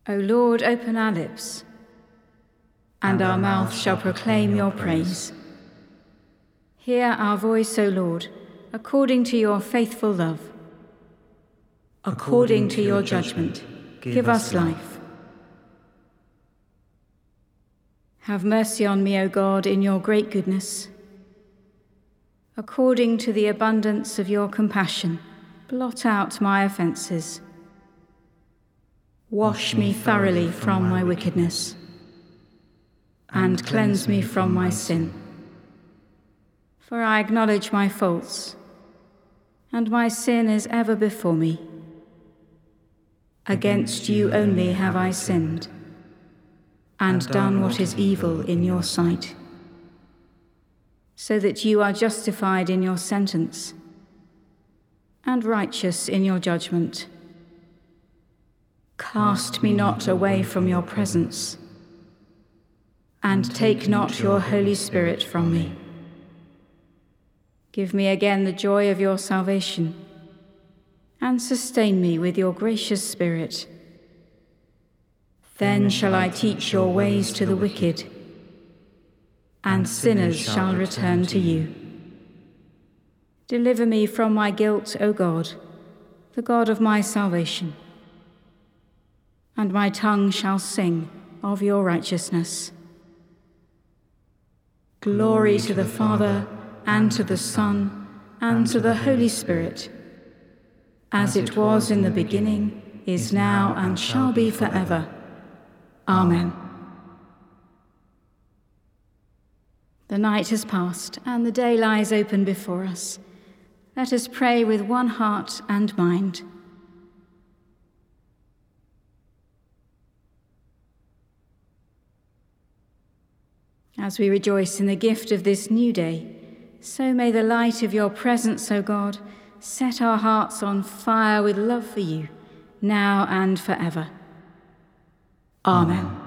O Lord, open our lips, and our mouth shall proclaim your praise. Hear our voice, O Lord, according to your faithful love. According to your judgment, give us life. Have mercy on me, O God, in your great goodness. According to the abundance of your compassion, blot out my offences. Wash me thoroughly from my wickedness, and cleanse me from my sin. For I acknowledge my faults, and my sin is ever before me. Against you only have I sinned, and done what is evil in your sight, so that you are justified in your sentence, and righteous in your judgment. Cast me not away from your presence, and take not your Holy Spirit from me. Give me again the joy of your salvation, and sustain me with your gracious Spirit. Then shall I teach your ways to the wicked, and sinners shall return to you. Deliver me from my guilt, O God, the God of my salvation, and my tongue shall sing of your righteousness. Glory to the Father, and to the Son, and to the Holy Spirit, as it was in the beginning, is now, and shall be forever. Amen. The night has passed, and the day lies open before us. Let us pray with one heart and mind. As we rejoice in the gift of this new day, so may the light of your presence, O God, set our hearts on fire with love for you, now and forever. Amen.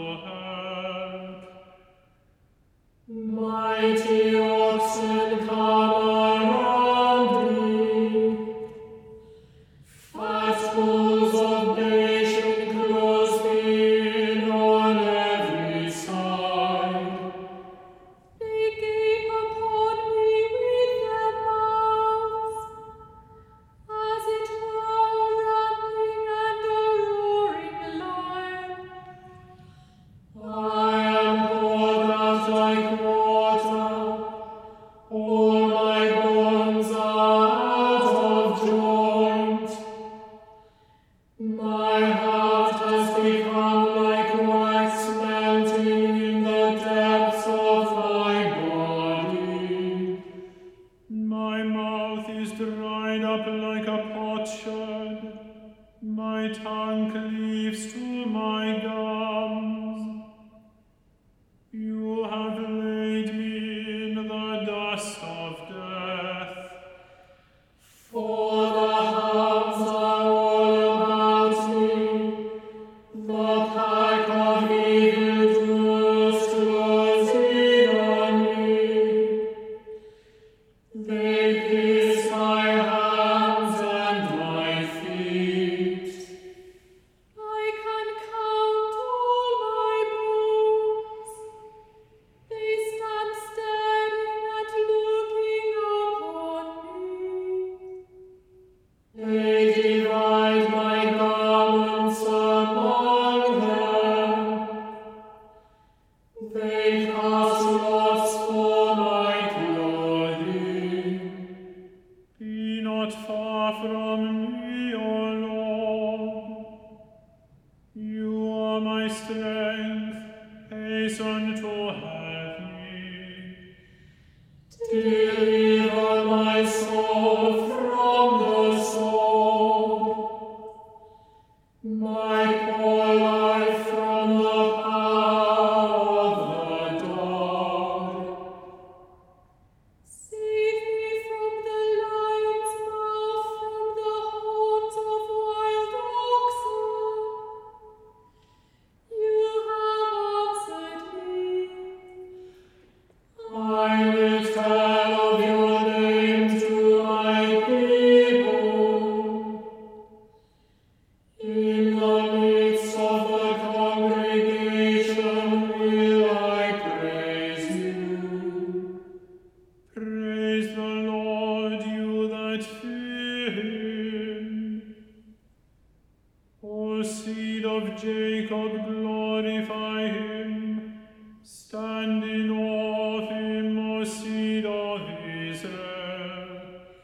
Mighty oxen come. All my bones are out of joint. My heart has become like wax melting in the depths of my body. My mouth is dried up like a potsherd. My tongue cleaves to my gums. You have laid me in the dust of death. For the hounds are all about me. The pack of evildoers close in on me. They pierce my hands and my feet. I can count all my bones. They stand staring and looking upon me. They divide my garments among them. They cast lots for my clothing. Be not far from me, O Lord. You are my strength. Hasten to help me. Deliver my soul from the sword, my poor life from the power of the dog. Save me from the lion's mouth, from the horns of wild oxen. You have answered me. I will tell of your name to my people. In the midst of the congregation will I praise you. Praise the Lord, you that fear him. O seed of Jacob, glorify him. Stand in awe of him, O seed of Israel.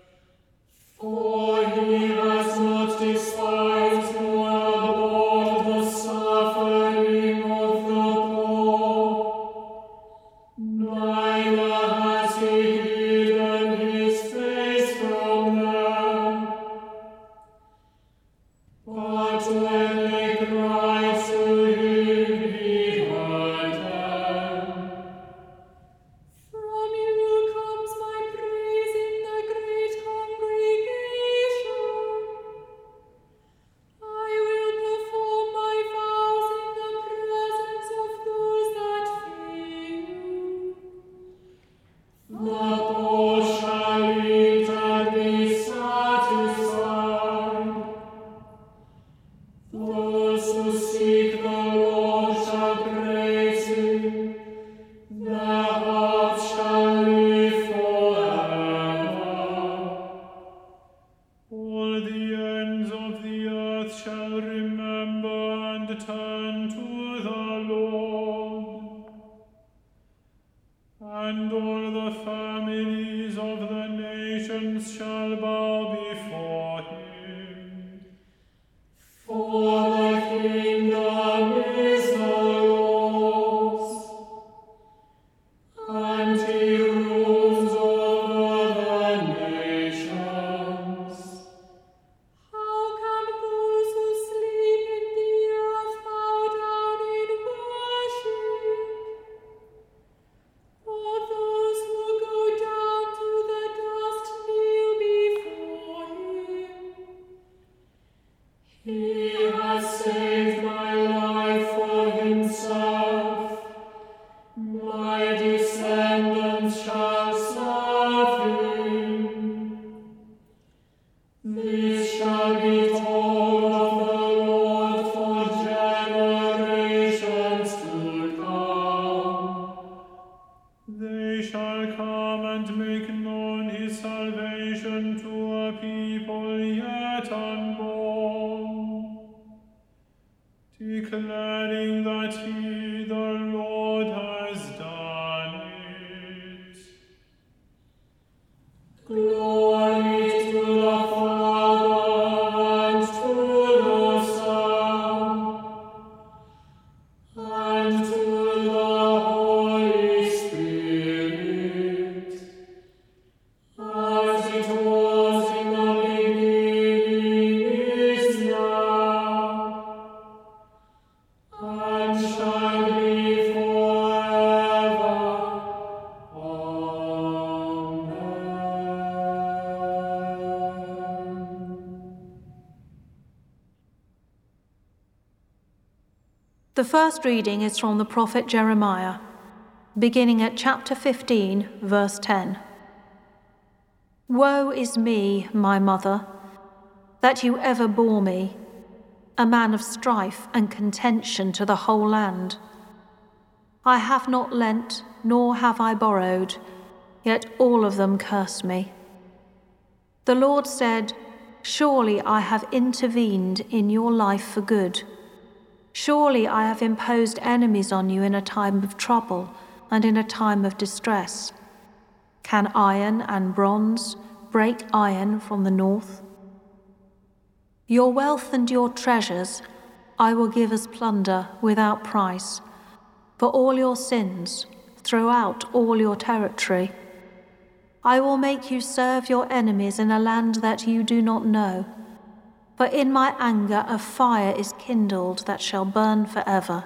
For he has not despised nor abhorred the suffering of the poor, neither has he hidden his face from them. But when they cried to him, he heard them. From you comes my praise in the great congregation. I will perform my vows in the presence of those that fear you. The poor shall eat and be satisfied. Those who seek the Lord shall praise him. Their hearts shall live forever. All the ends of the earth shall remember and turn to the Lord. And all the families of the nations shall bow before him. For the kingdom is the Lord's, and he rules over the nations. How can those who sleep in the earth bow down in worship? Or those who go down to the dust kneel before him? He has saved my life for himself. My descendants shall serve him. This shall be told of the Lord for generations to come. They shall come and make known his salvation to a people yet unborn, declaring that he, the Lord, has done it. Glory to the Father, and to the Son, and to the Holy Spirit, as it was in the beginning, is now, and shall be forever. The first reading is from the prophet Jeremiah, beginning at chapter 15, verse 10. Woe is me, my mother, that you ever bore me, a man of strife and contention to the whole land. I have not lent, nor have I borrowed, yet all of them curse me. The Lord said, surely I have intervened in your life for good. Surely I have imposed enemies on you in a time of trouble and in a time of distress. Can iron and bronze break iron from the north? Your wealth and your treasures I will give as plunder without price. For all your sins, throughout all your territory. I will make you serve your enemies in a land that you do not know. For in my anger a fire is kindled that shall burn forever.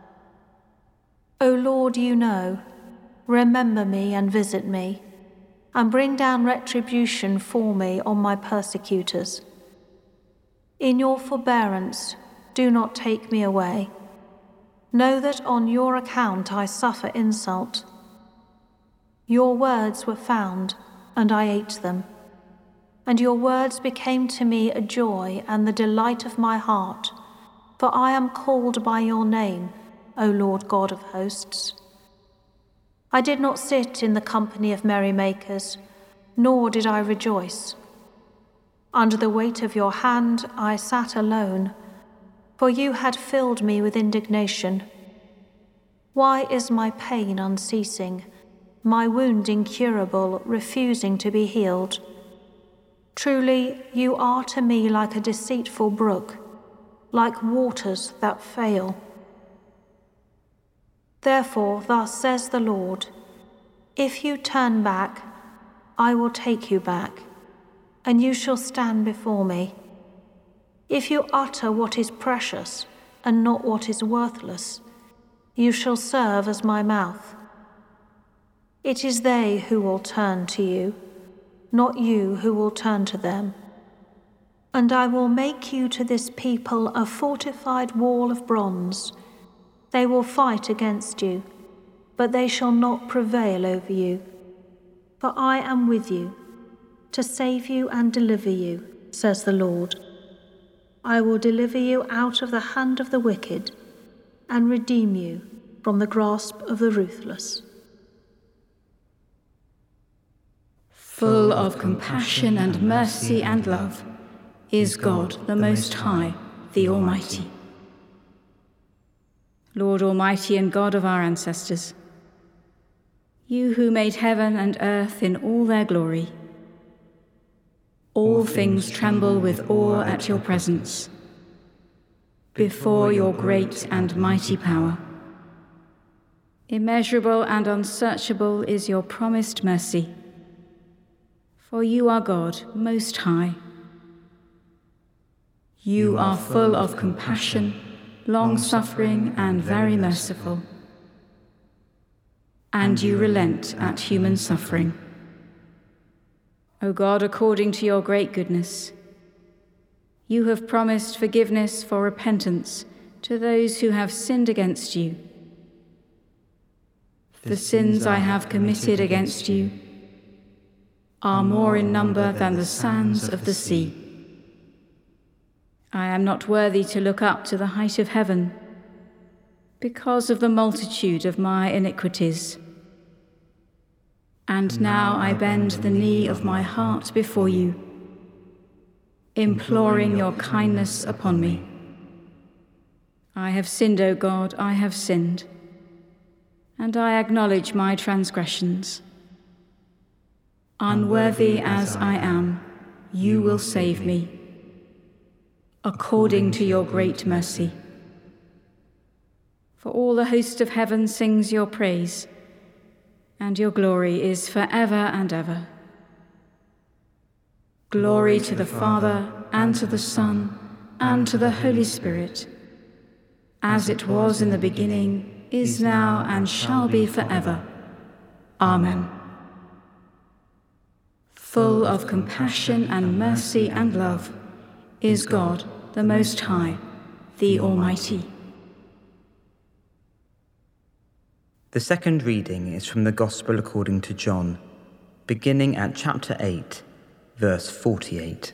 O Lord, you know, remember me and visit me, and bring down retribution for me on my persecutors. In your forbearance, do not take me away. Know that on your account I suffer insult. Your words were found, and I ate them. And your words became to me a joy and the delight of my heart, for I am called by your name, O Lord God of hosts. I did not sit in the company of merrymakers, nor did I rejoice. Under the weight of your hand I sat alone, for you had filled me with indignation. Why is my pain unceasing, my wound incurable, refusing to be healed? Truly, you are to me like a deceitful brook, like waters that fail. Therefore, thus says the Lord, if you turn back, I will take you back, and you shall stand before me. If you utter what is precious and not what is worthless, you shall serve as my mouth. It is they who will turn to you, not you who will turn to them. And I will make you to this people a fortified wall of bronze. They will fight against you, but they shall not prevail over you. For I am with you, to save you and deliver you, says the Lord. I will deliver you out of the hand of the wicked, and redeem you from the grasp of the ruthless. Full of compassion and mercy and love, is God, the Most High, the Almighty. Lord Almighty and God of our ancestors, you who made heaven and earth in all their glory, all things tremble with awe at your presence, before your great and mighty power. Immeasurable and unsearchable is your promised mercy, for you are God, Most High. You are full of compassion, long-suffering, and very merciful. And you relent at human suffering. O God, according to your great goodness, you have promised forgiveness for repentance to those who have sinned against you. The sins I have committed against you are more in number than the sands of the sea. I am not worthy to look up to the height of heaven because of the multitude of my iniquities. And now I bend the knee of my heart before you, imploring your kindness upon me. I have sinned, O God, I have sinned, and I acknowledge my transgressions. Unworthy as I am, you will save me, according to your great mercy. For all the host of heaven sings your praise, and your glory is forever and ever. Glory to the Father, and to the Son, and to the Holy Spirit, as it was in the beginning, is now, and shall be forever. Amen. Full of compassion and mercy and love is God, the Most High, the Almighty. The second reading is from the Gospel according to John, beginning at chapter 8, verse 48.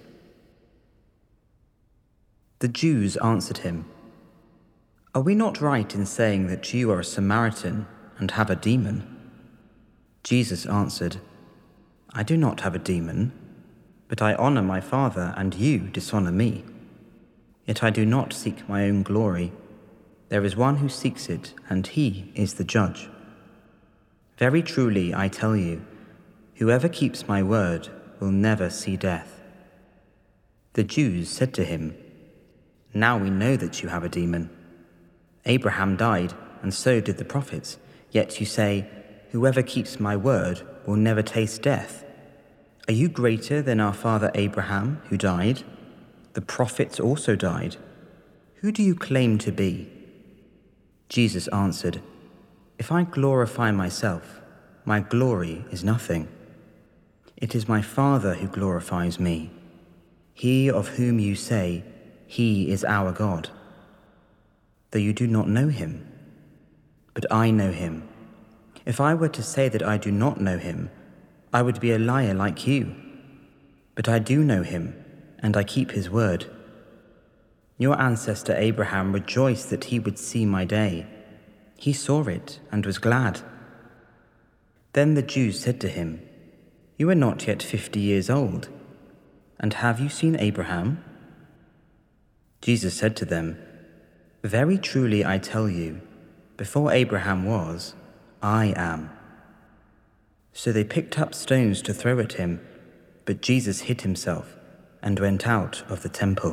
The Jews answered him, "Are we not right in saying that you are a Samaritan and have a demon?" Jesus answered, "I do not have a demon, but I honor my Father, and you dishonor me. Yet I do not seek my own glory. There is one who seeks it, and he is the judge. Very truly, I tell you, whoever keeps my word will never see death." The Jews said to him, "Now we know that you have a demon. Abraham died, and so did the prophets, yet you say, 'Whoever keeps my word will never taste death.' Are you greater than our father Abraham, who died? The prophets also died. Who do you claim to be?" Jesus answered, "If I glorify myself, my glory is nothing. It is my Father who glorifies me, he of whom you say, 'He is our God,' though you do not know him. But I know him. If I were to say that I do not know him, I would be a liar like you. But I do know him, and I keep his word. Your ancestor Abraham rejoiced that he would see my day. He saw it and was glad." Then the Jews said to him, "You are not yet 50 years old, and have you seen Abraham?" Jesus said to them, "Very truly I tell you, before Abraham was, I am." So they picked up stones to throw at him, but Jesus hid himself and went out of the temple.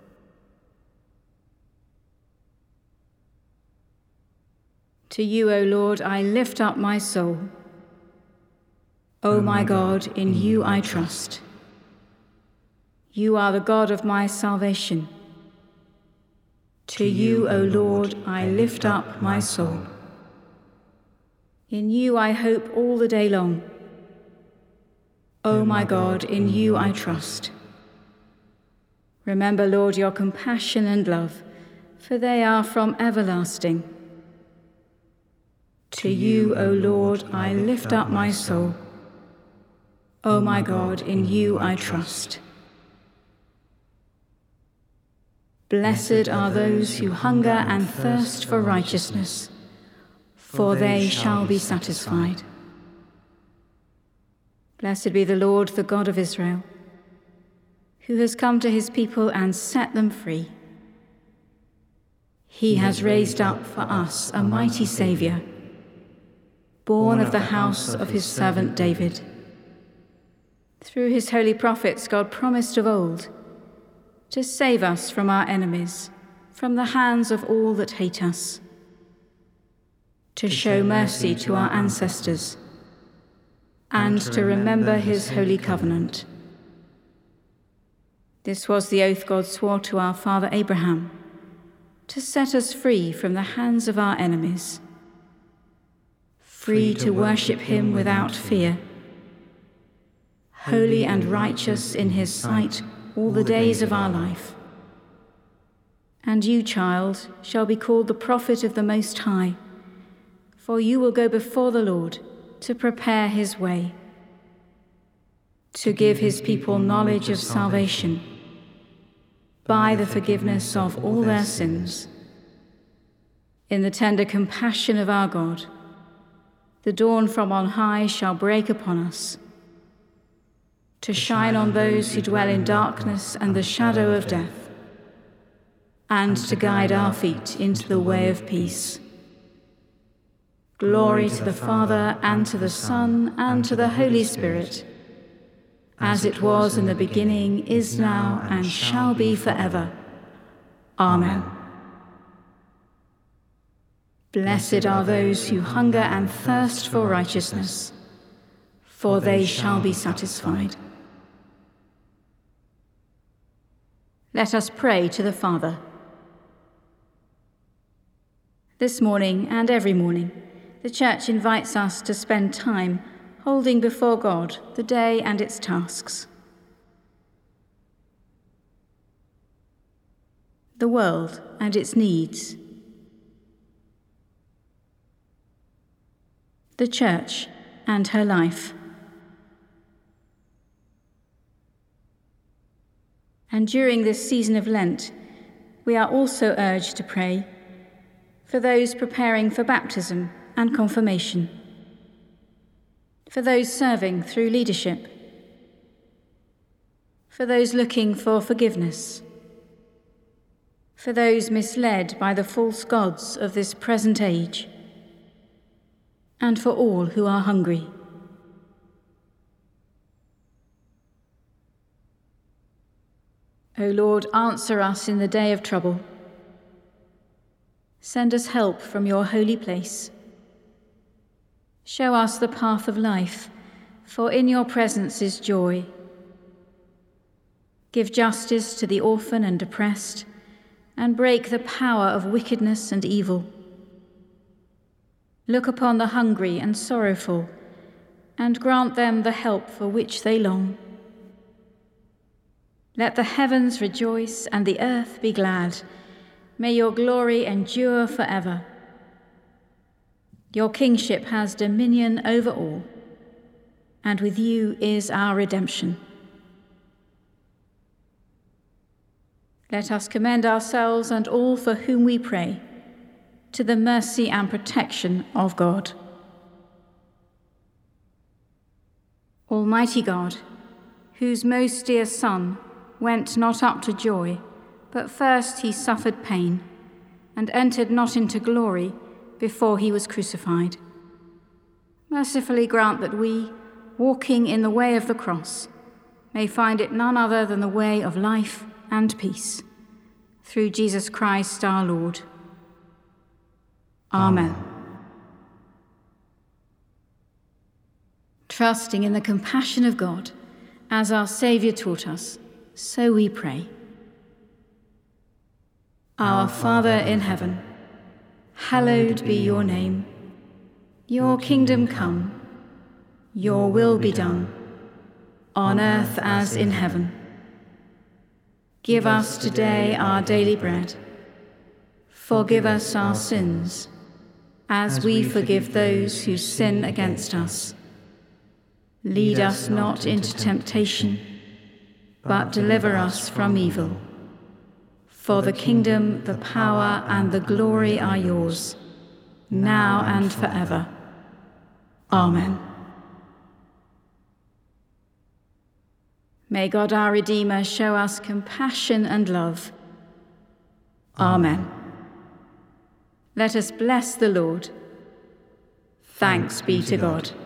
To you, O Lord, I lift up my soul. O my God, in you I trust. You are the God of my salvation. To you, O Lord, I lift up my soul. In you I hope all the day long. O my God, in you I trust. Remember, Lord, your compassion and love, for they are from everlasting. To you, O Lord, I lift up my soul. O my God, in you I trust. Blessed are those who hunger and thirst for righteousness, for they shall be satisfied. Blessed be the Lord, the God of Israel, who has come to his people and set them free. He has raised up for us a mighty Saviour, born of the house of his servant David. Through his holy prophets, God promised of old to save us from our enemies, from the hands of all that hate us, to show mercy to our ancestors, and to remember his holy covenant. This was the oath God swore to our father Abraham, to set us free from the hands of our enemies, free to worship him without fear, holy and righteous in his sight all the days of our life. And you, child, shall be called the prophet of the Most High, for you will go before the Lord to prepare his way, to give his people knowledge of salvation by the forgiveness of all their sins. In the tender compassion of our God, the dawn from on high shall break upon us, to shine on those who dwell in darkness and the shadow of death, and to guide our feet into the way of peace. Glory to the Father, and to the Son, and to the Holy Spirit, as it was in the beginning, is now, and shall be forever. Amen. Blessed are those who hunger and thirst for righteousness, for they shall be satisfied. Let us pray to the Father. This morning and every morning, the Church invites us to spend time holding before God the day and its tasks. The world and its needs. The Church and her life. And during this season of Lent, we are also urged to pray for those preparing for baptism and confirmation, for those serving through leadership, for those looking for forgiveness, for those misled by the false gods of this present age, and for all who are hungry. O Lord, answer us in the day of trouble. Send us help from your holy place. Show us the path of life, for in your presence is joy. Give justice to the orphan and oppressed, and break the power of wickedness and evil. Look upon the hungry and sorrowful, and grant them the help for which they long. Let the heavens rejoice and the earth be glad. May your glory endure forever. Your kingship has dominion over all, and with you is our redemption. Let us commend ourselves and all for whom we pray to the mercy and protection of God. Almighty God, whose most dear Son went not up to joy, but first he suffered pain, and entered not into glory before he was crucified. Mercifully grant that we, walking in the way of the cross, may find it none other than the way of life and peace. Through Jesus Christ our Lord. Amen. Trusting in the compassion of God, as our Saviour taught us, so we pray. Our Father in heaven, hallowed be your name. Your kingdom come, your will be done, on earth as in heaven. Give us today our daily bread. Forgive us our sins, as we forgive those who sin against us. Lead us not into temptation, but deliver us from evil. For the kingdom, the power, and the glory are yours, now and forever. Amen. May God our Redeemer show us compassion and love. Amen. Let us bless the Lord. Thanks be to God.